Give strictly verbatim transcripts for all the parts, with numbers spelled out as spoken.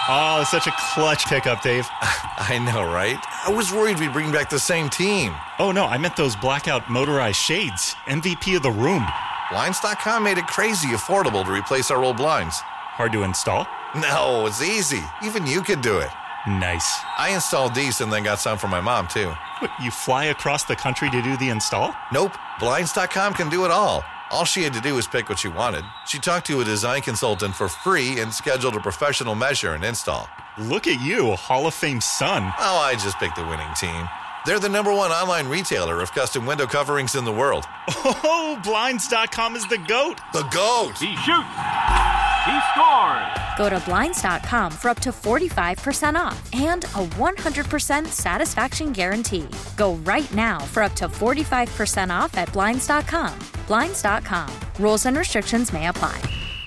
Oh, such a clutch pickup, Dave. I know, right? I was worried we'd bring back the same team. Oh, no, I meant those blackout motorized shades. M V P of the room. Blinds dot com made it crazy affordable to replace our old blinds. Hard to install? No, it's easy. Even you could do it. Nice. I installed these and then got some for my mom, too. What, you fly across the country to do the install? Nope. Blinds dot com can do it all. All she had to do was pick what she wanted. She talked to a design consultant for free and scheduled a professional measure and install. Look at you, Hall of Fame son. Oh, I just picked the winning team. They're the number one online retailer of custom window coverings in the world. Oh, Blinds dot com is the GOAT. The GOAT! He shoots. He scores. Go to Blinds dot com for up to forty-five percent off and a one hundred percent satisfaction guarantee. Go right now for up to forty-five percent off at Blinds dot com. Blinds dot com. Rules and restrictions may apply.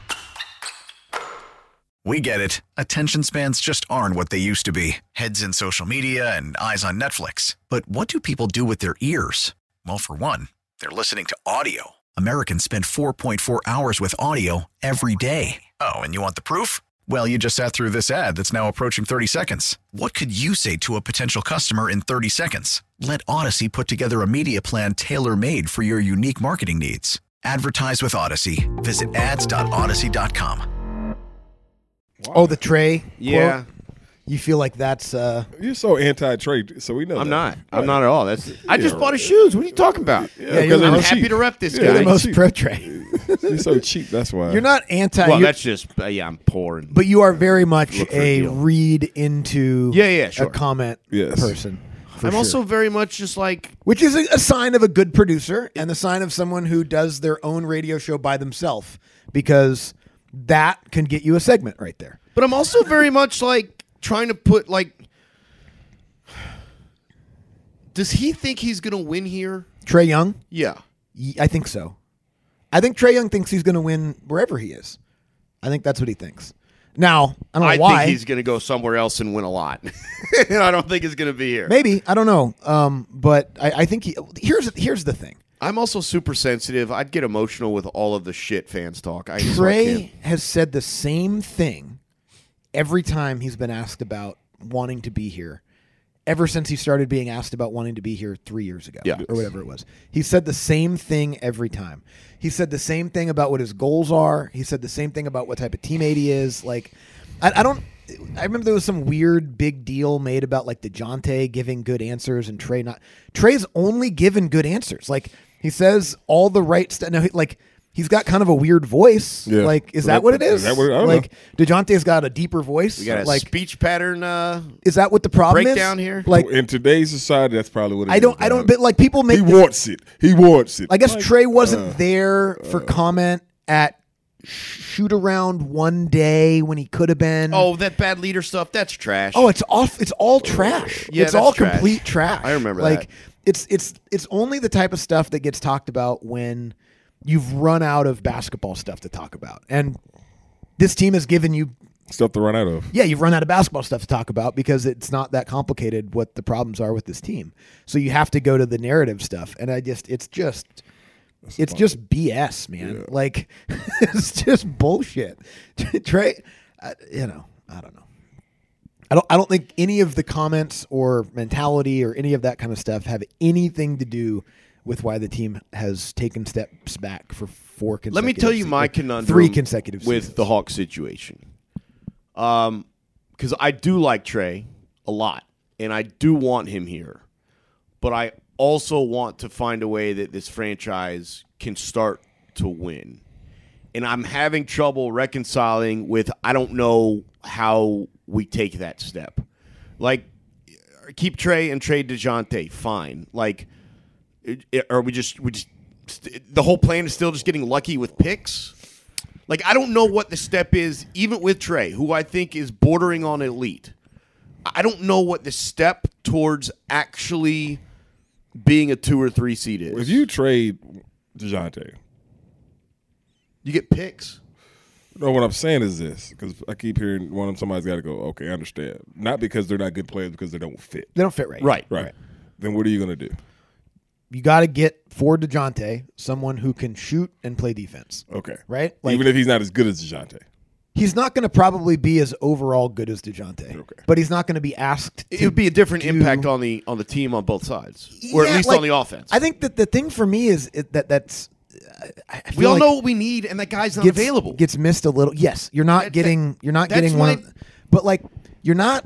We get it. Attention spans just aren't what they used to be. Heads in social media and eyes on Netflix. But what do people do with their ears? Well, for one, they're listening to audio. Americans spend four point four hours with audio every day. Oh, and you want the proof? Well, you just sat through this ad that's now approaching thirty seconds. What could you say to a potential customer in thirty seconds? Let Odyssey put together a media plan tailor-made for your unique marketing needs. Advertise with Odyssey. Visit ads dot odyssey dot com. Wow. Oh, the Trey Yeah. quote? You feel like that's... Uh, You're so anti-Trey, so we know I'm that. not. I'm not at all. That's. I just yeah, bought his shoes. What are you talking about? Yeah, yeah, you're I'm most happy cheap. to rep this Yeah, guy. you're the most cheap. pro Trey. You're so cheap, that's why. You're not anti... Well, you're- that's just, uh, yeah, I'm poor. And But you are very much Look for a a deal. read into Yeah, yeah, sure. a comment Yes. person. for I'm sure. also very much just like, Which is a, a sign of a good producer and the sign of someone who does their own radio show by themselves, because that can get you a segment right there. but I'm also very much like trying to put like, does he think he's going to win here? Trey Young? Yeah. Y- I think so. I think Trey Young thinks he's going to win wherever he is. I think that's what he thinks. Now, I don't know I why. think he's going to go somewhere else and win a lot. And I don't think it's going to be here. Maybe. I don't know. Um, but I, I think he, here's here's the thing. I'm also super sensitive. I'd get emotional with all of the shit fans talk. I just I Trey can't. has said the same thing every time he's been asked about wanting to be here, ever since he started being asked about wanting to be here three years ago, Yeah. or whatever it was. He said the same thing every time. He said the same thing about what his goals are. He said the same thing about what type of teammate he is. Like, I, I don't. I remember there was some weird big deal made about like DeJounte giving good answers and Trey not. Trey's only given good answers. Like, he says all the right stuff. No, he, like. He's got kind of a weird voice. Yeah. Like, is Well, that what it is is? that what- I don't like, DeJounte's got a deeper voice. We got a like, speech pattern. Uh, is that what the problem breakdown is? here? Like, in today's society, that's probably what it I don't, is, I don't, dog. but like people make. He the- wants it. He wants it. I guess Like, Trey wasn't uh, there for comment at shoot around one day when he could have been. oh, that bad leader stuff. That's trash. Oh, it's off. It's all trash. Yeah, it's that's all trash. complete trash. I remember like, that. it's it's it's only the type of stuff that gets talked about when you've run out of basketball stuff to talk about, and this team has given you. stuff to run out of. Yeah, you've run out of basketball stuff to talk about because it's not that complicated what the problems are with this team. So you have to go to the narrative stuff, and I just it's just it's just B S, man. Yeah. Like it's just bullshit. Trey, uh, you know, I don't know. I don't I don't think any of the comments or mentality or any of that kind of stuff have anything to do with why the team has taken steps back for four consecutive Let me tell you my seasons. conundrum Three consecutive with seasons. the Hawks situation. Um, because I do like Trey a lot, and I do want him here, but I also want to find a way that this franchise can start to win. And I'm having trouble reconciling with I don't know how we take that step. Like, keep Trey and trade DeJounte, fine. Like, it- it- are we just we just the whole plan is still just getting lucky with picks? Like, I don't know what the step is, even with Trey, who I think is bordering on elite. I don't know what the step towards actually being a two or three seed is. If you trade DeJounte, you get picks. no, what I'm saying is this, because I keep hearing one of them, somebody's got to go, okay, I understand. Not because they're not good players, because they don't fit. They don't fit right. Right. Right. Then what are you going to do? You got to get for DeJounte someone who can shoot and play defense. Okay. Right? Like, Even if he's not as good as DeJounte. He's not going to probably be as overall good as DeJounte, Okay. but he's not going to be asked. It to would be a different do- impact on the on the team on both sides, or Yeah, at least like, on the offense. I think that the thing for me is it, that that's. I, I we feel all like know what we need, and that guy's not gets, available. Gets missed a little. Yes, you're not That- getting. You're not that's getting why- one. Of, but like, you're not.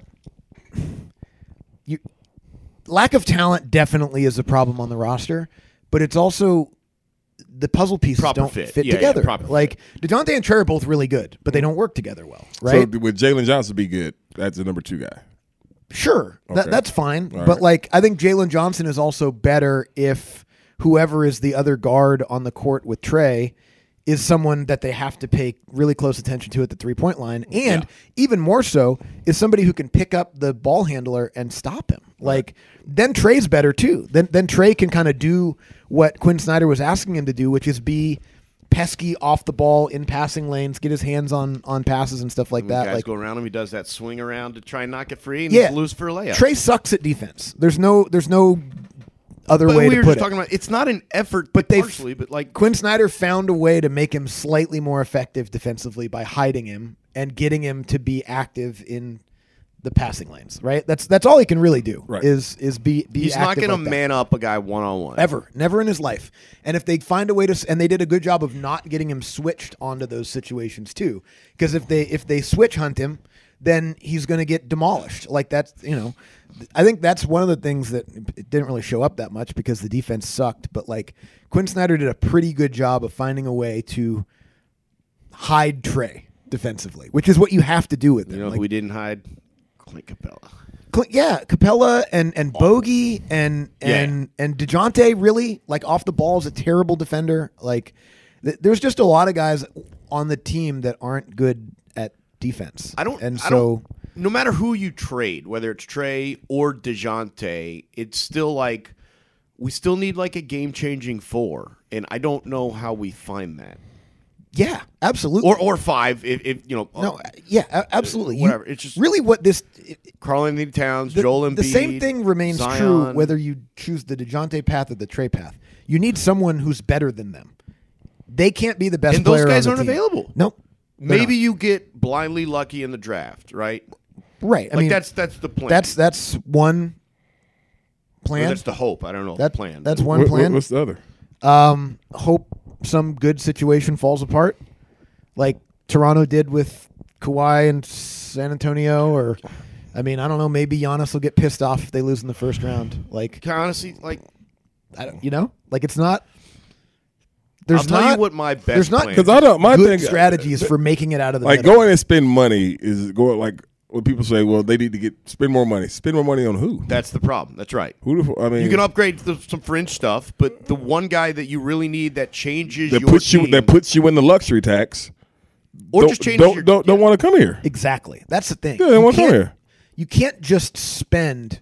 You lack of talent definitely is a problem on the roster, but it's also the puzzle pieces Proper don't fit. fit Yeah, yeah, together. proper like DeJounte and Trey are both really good, but they don't work together well, right? So would Jalen Johnson be good? That's the number two guy. Sure, that, Okay. that's fine. All but right. like, I think Jalen Johnson is also better if whoever is the other guard on the court with Trey is someone that they have to pay really close attention to at the three point line, and Yeah. even more so is somebody who can pick up the ball handler and stop him. Like then Trey's better too. Then then Trey can kind of do what Quinn Snyder was asking him to do, which is be pesky off the ball in passing lanes, get his hands on on passes and stuff like When that. guys Like go around him, he does that swing around to try and knock it free, and yeah, he's loose for a layup. Trey sucks at defense. There's no there's no other but way we to were put just it. talking about it's not an effort, But but they partially, but like Quinn Snyder found a way to make him slightly more effective defensively by hiding him and getting him to be active in the passing lanes. Right. That's that's all he can really do. Right. Is is be be. he's not active going to like that. man up a guy one on one Ever, never in his life. And if they find a way to, and they did a good job of not getting him switched onto those situations too, because if they if they switch hunt him, then he's going to get demolished. Like that's you know, I think that's one of the things that it didn't really show up that much because the defense sucked. But like Quinn Snyder did a pretty good job of finding a way to hide Trey defensively, which is what you have to do with him. You know, Like, if we didn't hide Clint Capella. Cl- Yeah, Capella and and Bogey and and and DeJounte really like off the ball is a terrible defender. Like th- there's just a lot of guys on the team that aren't good at defense. I don't. And I so don't, no matter who you trade, whether it's Trey or DeJounte, it's still like we still need like a game changing four, and I don't know how we find that. yeah, absolutely. Or or five, if, if you know. no, yeah, a- absolutely. You- whatever. It's just- really what this. It, Carl Anthony Towns, the, Joel Embiid. the same thing remains Zion. true whether you choose the DeJounte path or the Trey path. You need someone who's better than them. They can't be the best And those player guys on the aren't team. available. Nope. They're Maybe not. you get blindly lucky in the draft, right? right. I Like mean, that's that's the plan. that's that's one Or plan. that's the hope. I don't know. That- the plan. that's one What- what- plan. what's the other? Um, hope some good situation falls apart, like Toronto did with Kawhi and San Antonio. Or, I mean, I don't know. Maybe Giannis will get pissed off if they lose in the first round. Like, Can I honestly, like, I don't, you know, like it's not. There's I'll tell not. you what my best there's not plan Because I don't. My good thing strategies for making it out of the like middle. going and spend money is going like when people say, well, they need to get spend more money. Spend more money on who? That's the problem. That's right. Who? The, I mean, You can upgrade the, some fringe stuff, but the one guy that you really need that changes that your puts team, you that puts you in the luxury tax. or don't, just changes don't your don't, don't yeah. want to come here. Exactly. That's the thing. Yeah, they You wanna come can't- here. You can't just spend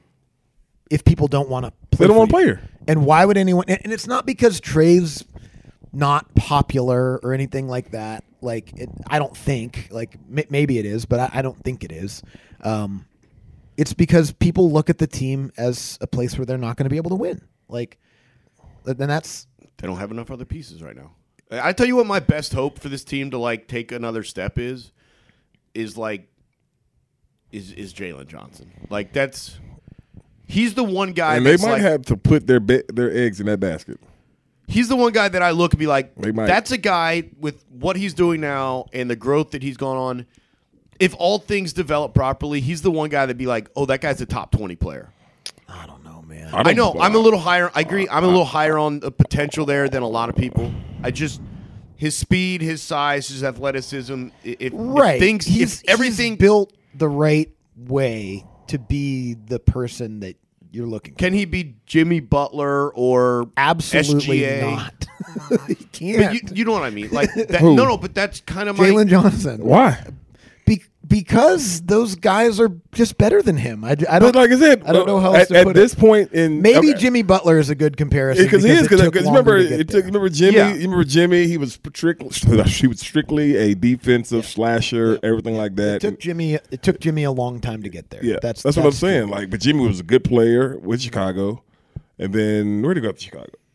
if people don't want to play. They don't for wanna you. play here. And why would anyone? And and it's not because Trey's not popular or anything like that. Like it, I don't think. Like m- maybe it is, but I, I don't think it is. Um, it's because people look at the team as a place where they're not going to be able to win. Like, then that's They don't have enough other pieces right now. I I tell you what, my best hope for this team to like take another step is, is like, is is Jalen Johnson. Like that's, he's the one guy. And they that's might like, have to put their be- their eggs in that basket. He's the one guy that I look and be like, They might. that's a guy with what he's doing now and the growth that he's gone on. If all things develop properly, he's the one guy that'd be like, oh, that guy's a top twenty player. I don't know, man. I know. I'm a little higher. I agree. I'm a little higher on the potential there than a lot of people. I just his speed, his size, his athleticism. i- If, Right. if things, he's, if everything, he's built the right way to be the person that you're looking for. can he be Jimmy Butler or Absolutely S G A? not. he can't. But you, you know what I mean? Like that, Who? no, no. But that's kind of my. Jalen Johnson. Why? Be- because those guys are just better than him. I, I don't But like I said, I don't know how else at, to at put this it. point in Maybe okay. Jimmy Butler is a good comparison because he is it took because longer remember to get it took there. remember Jimmy Yeah. you remember Jimmy he was strictly he was strictly a defensive slasher everything like that. It took Jimmy. It took Jimmy a long time to get there. yeah, that's that's, what I'm saying. Like, but Jimmy was a good player with Chicago, and then where did he go to Chicago?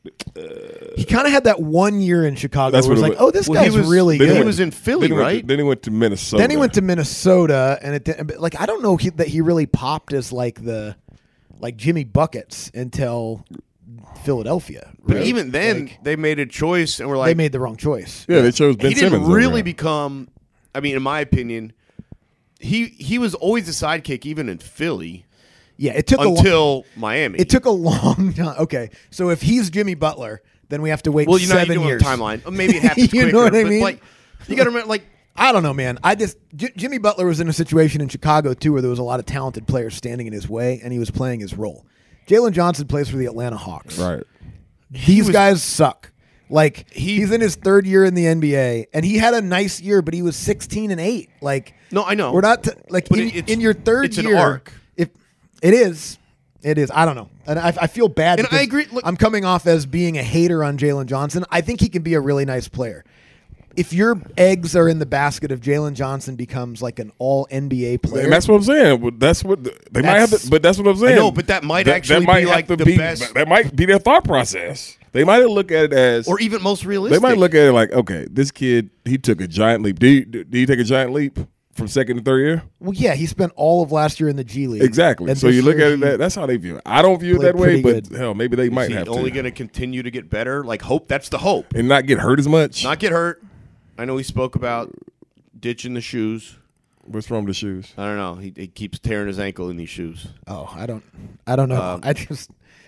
he kind of had that one year in Chicago. That's where it was what like, it was. oh, this Well, he guy's was- really then good. he was in Philly, Then he went right? to- then he went to Minnesota. Then he went to Minnesota, and it didn't, but, like I don't know he, that he really popped as like the like Jimmy Buckets until Philadelphia. But right? even then, Like, they made a choice, and we're like, they made the wrong choice. Yeah, they chose Ben he didn't Simmons. over really him. become. I mean, in my opinion, he he was always a sidekick, even in Philly, Yeah, it took a long, until Miami. it took a long time. Okay, so if he's Jimmy Butler, then we have to wait well, you know, seven you're doing years. a timeline. Maybe it happens You quicker. know what I but mean? like, you got to remember, like. I don't know, man. I just J- Jimmy Butler was in a situation in Chicago too, where there was a lot of talented players standing in his way, and he was playing his role. Jalen Johnson plays for the Atlanta Hawks. Right. These was- guys suck. Like He- he's in his third year in the N B A, and he had a nice year, but he was sixteen and eight. Like No, I know. we're not t- like But in, it- it's- in your third it's an year. arc. If it is, it is. I don't know, and I, I feel bad. And I because agree- look- I'm coming off as being a hater on Jalen Johnson. I think he can be a really nice player. If your eggs are in the basket of Jalen Johnson becomes like an all N B A player, And that's what I'm saying. Well, That's what the- they might have. That's- To, but that's what I'm saying. know, but that might actually be might like have to the be, best- That might be their thought process. They might look at it as, Or even most they realistic. might look at it like, okay, this kid he took a giant leap. Did he, did he take a giant leap from second to third year? well, yeah, he spent all of last year in the G League. Exactly. And So this you look year at it he- that that's how they view it. I don't view it played that way, pretty but good. hell, maybe they might Is he have only to going to continue to get better? Like hope. That's the hope. and not get hurt as much. Not get hurt. I know he spoke about ditching the shoes. What's wrong with the shoes? I don't know. He, he keeps tearing his ankle in these shoes. Oh, I don't, I don't know. Um, I just,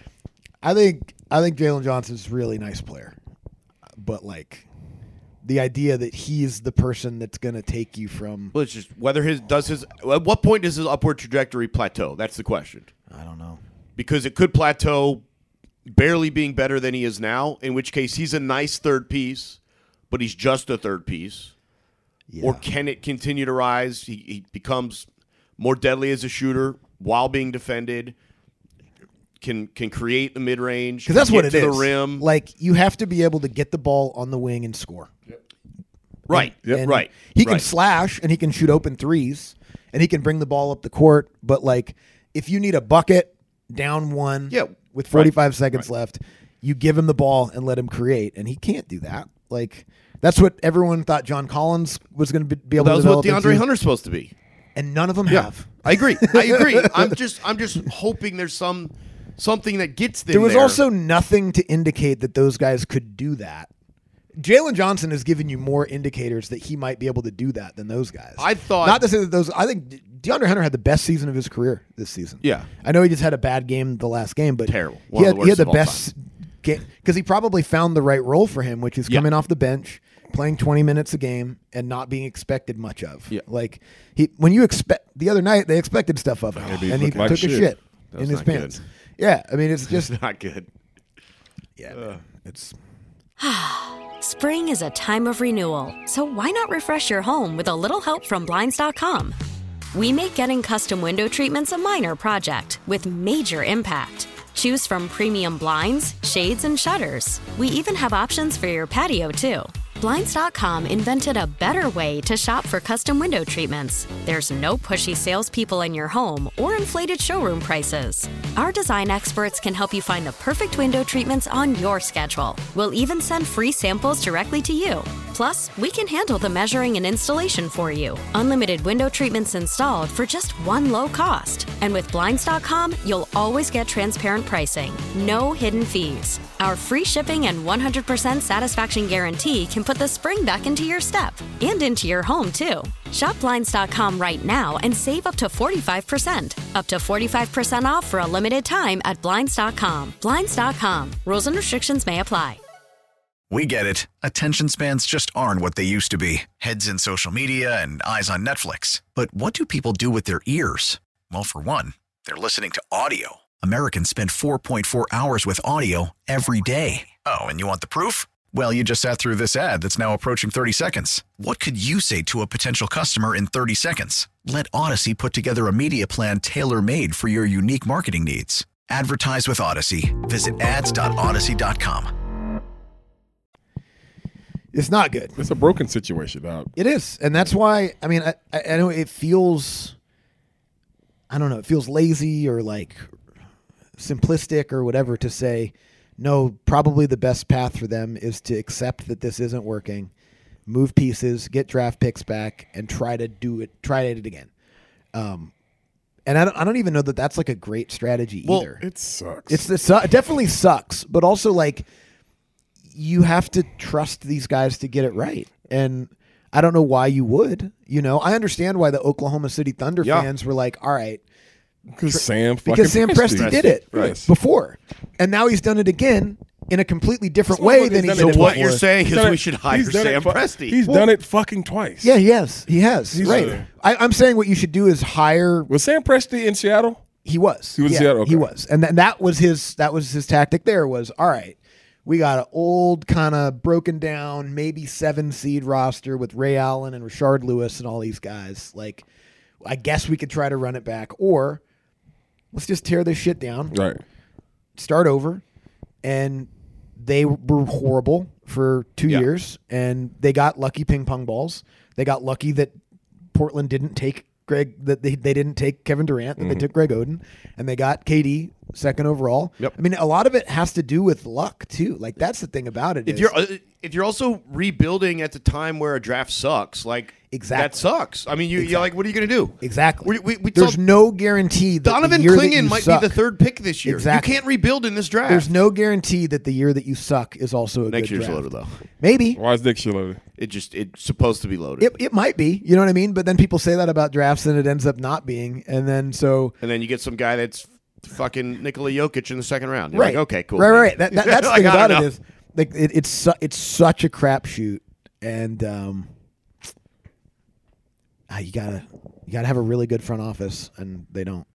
I think, I think Jalen Johnson's a really nice player, but like, the idea that he's the person that's going to take you from, Well, it's just whether his does his at what point does his upward trajectory plateau? That's the question. I don't know. Because it could plateau, barely being better than he is now. In which case, he's a nice third piece, but he's just a third piece. Yeah. Or can it continue to rise? He, he becomes more deadly as a shooter while being defended. Can can create the mid range Because that's get what it to is. the rim. Like you have to be able to get the ball on the wing and score. right, Yep. And right. He can right. slash and he can shoot open threes and he can bring the ball up the court. But like, if you need a bucket down one, Yeah, with forty-five seconds left, you give him the ball and let him create, and he can't do that. Like that's what everyone thought John Collins was going to be, be able That to was what develop DeAndre into, Hunter's supposed to be. and none of them Yeah, have. I agree. I agree. I'm just I'm just hoping there's some something that gets them There was there. also nothing to indicate that those guys could do that. Jalen Johnson has given you more indicators that he might be able to do that than those guys. I thought- not to say that those. I think DeAndre Hunter had the best season of his career this season. Yeah. I know he just had a bad game the last game, but Terrible. He One of had, the he had worst the of all best game because he probably found the right role for him, which is Yeah. coming off the bench, playing twenty minutes a game, and not being expected much of. Yeah. Like he, when you expect the other night, they expected stuff of him, Maybe he and he looked like took a shit. shit That in was his not good. pants. Yeah, I mean it's just It's not good. yeah, man, it's. Spring is a time of renewal, so why not refresh your home with a little help from Blinds dot com? We make getting custom window treatments a minor project with major impact. Choose from premium blinds, shades, and shutters. We even have options for your patio, too. Blinds dot com invented a better way to shop for custom window treatments. There's no pushy salespeople in your home or inflated showroom prices. Our design experts can help you find the perfect window treatments on your schedule. We'll even send free samples directly to you. Plus, we can handle the measuring and installation for you. Unlimited window treatments installed for just one low cost. And with Blinds dot com, you'll always get transparent pricing. No hidden fees. Our free shipping and one hundred percent satisfaction guarantee can put the spring back into your step and into your home, too. Shop Blinds dot com right now and save up to forty-five percent. Up to forty-five percent off for a limited time at Blinds dot com. Blinds dot com. Rules and restrictions may apply. We get it. Attention spans just aren't what they used to be. Heads in social media and eyes on Netflix. But what do people do with their ears? Well, for one, they're listening to audio. Americans spend four point four hours with audio every day. Oh, and you want the proof? Well, you just sat through this ad that's now approaching thirty seconds. What could you say to a potential customer in thirty seconds? Let Odyssey put together a media plan tailor-made for your unique marketing needs. Advertise with Odyssey. Visit ads dot odyssey dot com. It's not good. It's a broken situation, dog. It is, and that's why. I mean, I, I I know it feels. I don't know. It feels lazy or like simplistic or whatever to say no, probably the best path for them is to accept that this isn't working, move pieces, get draft picks back, and try to do it. Try it again. Um, and I don't, I don't even know that that's like a great strategy Well, either. It sucks. It's it, su- it definitely sucks, but also like you have to trust these guys to get it right. And I don't know why you would. You know, I understand why the Oklahoma City Thunder Yeah. fans were like, "All right." because Sam fucking Because Sam Presti Presti. did it Right. before, and now he's done it again in a completely different It's not way like than he's he done did it So what twice. you're before. saying He's is done we it- should hire he's done it Sam fu- Presti. He's Well- done it fucking twice. Yeah, he has. He has. He's right. a- I, I'm saying what you should do is hire. Was Sam Presti in Seattle? He was. He was in Yeah, Seattle? Okay. He was, and th- that was his. That was his tactic. There was all right. We got an old, kind of broken down, maybe seven seed roster with Ray Allen and Rashard Lewis and all these guys. Like, I guess we could try to run it back, or let's just tear this shit down, Right. start over. And they were horrible for two Yeah. years, and they got lucky ping pong balls. They got lucky that Portland didn't take Greg, that they, they didn't take Kevin Durant, that Mm-hmm. they took Greg Oden, and they got K D second overall. Yep. I mean, a lot of it has to do with luck too. Like that's the thing about it. If is- you're uh, if you're also rebuilding at the time where a draft sucks, like Exactly. that sucks. I mean, you, you're Exactly. like, what are you going to do? exactly, We, we, we there's saw no guarantee that Donovan the year that Clingan you might suck, be the third pick this year. Exactly. You can't rebuild in this draft. There's no guarantee that the year that you suck is also a Next good year's draft. loaded though. Maybe Why is Nick loaded? It just it's supposed to be loaded. it, it might be. You know what I mean? But then people say that about drafts, and it ends up not being. And then so And then you get some guy that's fucking Nikola Jokic in the second round. You're right, like, okay, cool. right, man. right. That, that, that's the Like, thing I about don't it know. is like it, it's su- it's such a crapshoot, and um, ah, you gotta you gotta have a really good front office, and they don't.